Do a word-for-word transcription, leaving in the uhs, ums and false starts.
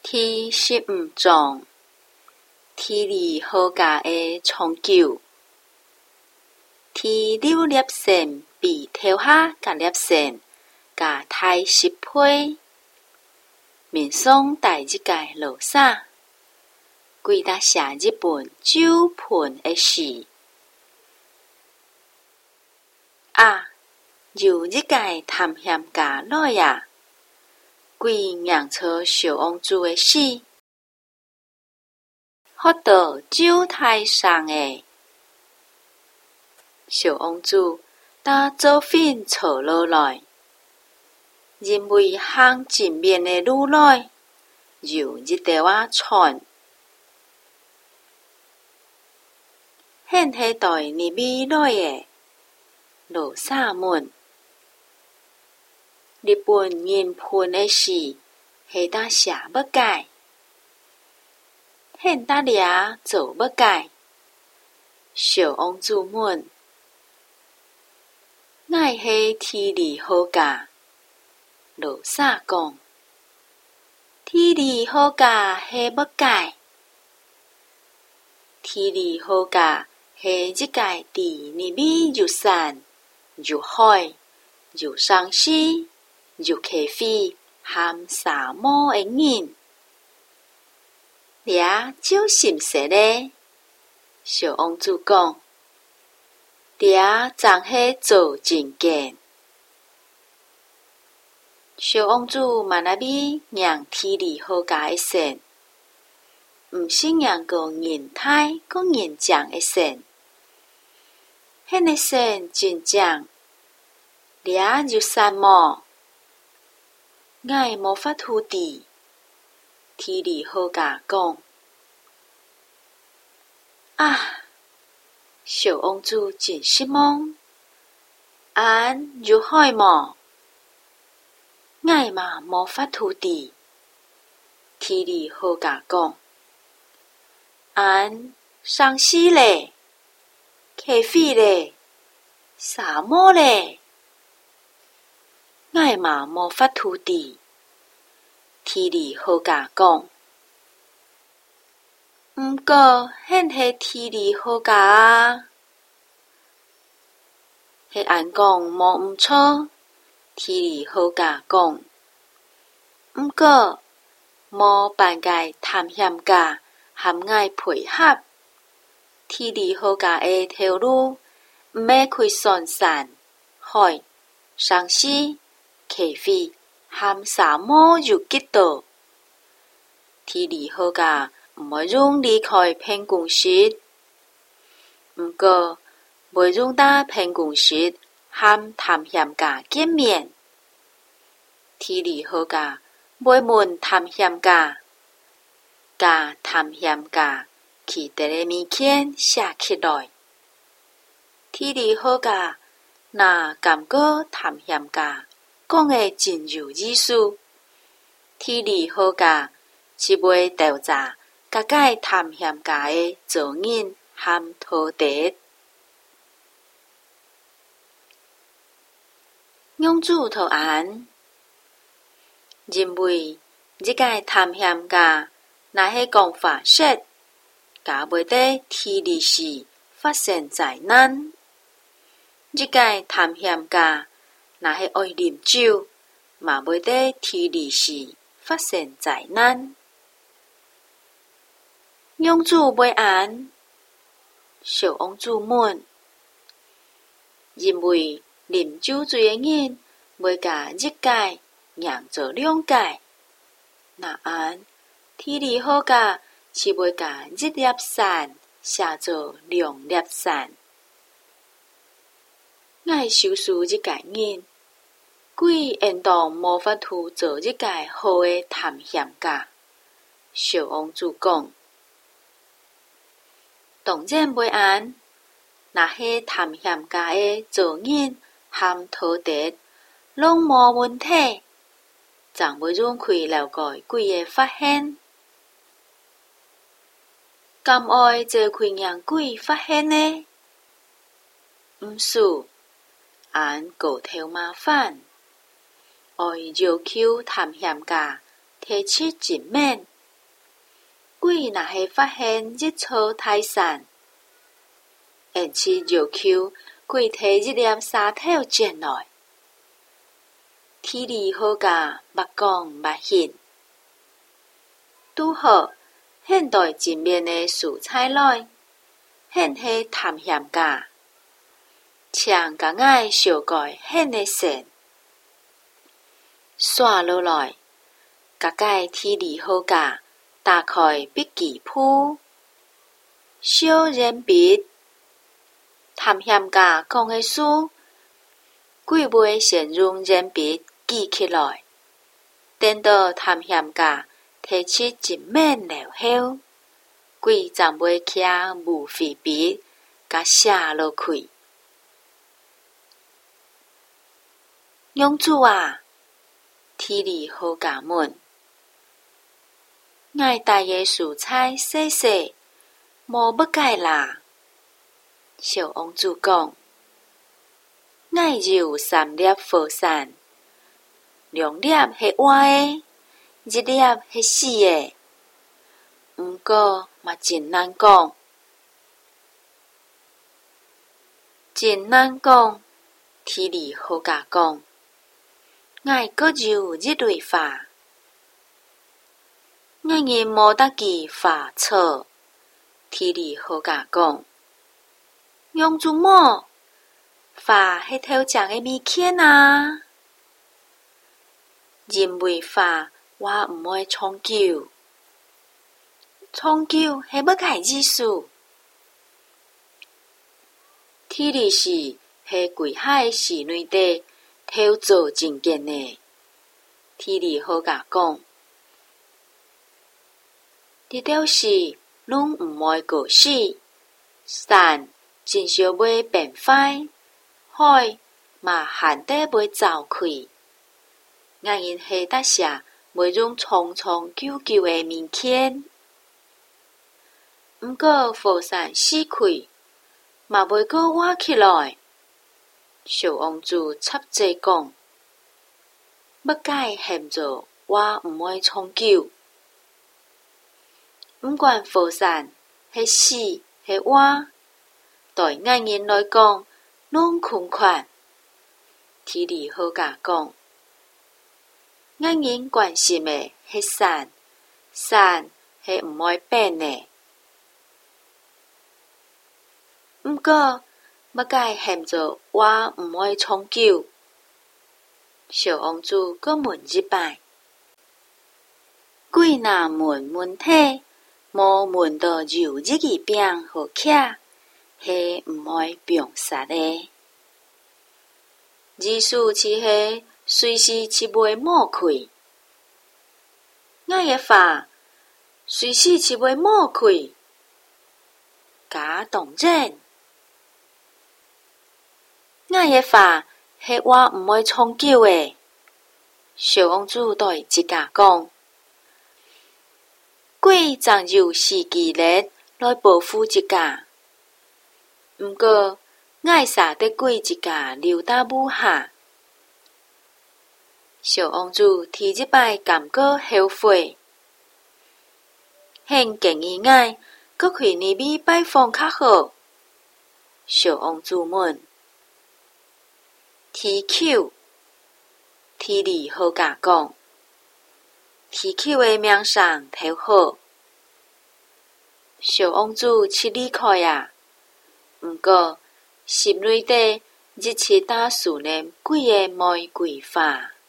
第十五章：天理好家的长久。第六粒星被跳下甲粒星，甲太十倍。面上带一个罗刹，规搭写一本九盆的诗。啊，有一个探险家来呀！规酿出小王子的诗，学到九台上的小王子，搭做粉坐落来，因为行前面的路来，有一条啊船，现是带你米来的罗刹们。日本人喷的是，是搭写要改，现搭俩做要改。小王子们，爱是天理好家。罗刹讲，天理好家是要改，天理好家是一个伫你米又山又海又山溪。又咖啡和沙漠的人，俩就心实咧。小王子讲，俩真是做真见。小王子慢那比让天理好家的神，毋是让个人态个人讲的神，迄个神真正俩就山漠。我无法土地，天理好家讲啊！小王子真失望，俺就害么？我嘛无法土地，天理好家讲俺伤死咧，咖啡咧，沙漠咧。我嘛无法土地，天理好家讲，毋过现是天理好家啊！迄俺讲无毋错，天理好家讲，毋过无办个探险家含我配合，天理好家的条路毋要开山山海山溪。咖啡和沙漠又几多？天理好家毋会容离开办公室，毋过袂容搭办公室和探险家见面。天理好家袂问探险家，甲探险家去第个物件写起来。天理好家若感觉探险家讲的真有意思，天理好家是袂调查甲个探险家的造人和土地。王子投案，认为这个探险家若是讲法说，甲袂得天理时发生灾难。这个探险家若是爱啉酒，嘛袂得天理时发生灾难。王子袂安，小王子问，因为啉酒醉的人袂甲一界让做两界，若安天理好家是袂甲一粒山写做两粒山。我收拾一个人。鬼应当无法度做一个好的探险家。小王子讲，当然袂安，若是探险家的造人和土地拢无问题，怎袂容开了个鬼的发现？敢爱做开让鬼发现呢？毋是，俺狗头麻烦。爱要求探险家提出一面， 鬼若是发现日出太散，因此要求鬼摕一粒沙头捡来。体力好甲，目光目翕，拄好现代前面的蔬菜内，现是探险家，请甲爱小盖现的线，刷落来，甲解体力好甲，打开笔记簿，小圆笔，探险家讲的书，鬼袂先用圆笔记起来，等到探险家提起一面了后，鬼才袂徛无废笔，甲写落去。娘子啊，体力好甲问，爱带个蔬菜洗洗，无要解啦。小王子讲，爱有三粒火伞，两粒是活的，一粒是死的。毋过嘛真难讲，真难讲。体力好甲讲，爱阁有一类花，爱人无得记花草。体力好甲讲，娘子某，花迄头食的物件啊，认为花我毋会长久，长久是要解意思。体力是是贵海寺内底偷做真见的。体力好甲讲，这条是拢毋会过死，山真少袂变坏，海嘛限底袂走开。爱因下达下袂用长长久久的物件，毋过火山死开，嘛袂阁活起来。小王子插嘴讲，要解现做我毋会长久。毋管火山是死是活，对爱人来讲拢空款。体力好甲讲，爱人关心的是山，山是毋会变的。毋过要解现做我毋会长久。小王子阁问一摆，鬼若问问题，无问到有日个饼好吃，是毋会病杀的。意思是是随时是袂冒开，爱的话随时是袂冒开，假当真。爱的话是我毋会长久的。小王子对一家讲，鬼总有时机力来保护一家，毋过爱杀得鬼一家留到母下。小王子提一摆感觉后悔，现建议爱搁开入去拜访较好。小王子问，啼口，体力好甲讲，啼口的名声忒好。小王子七离开啊，毋过心内底一直打思念鬼的玫瑰花。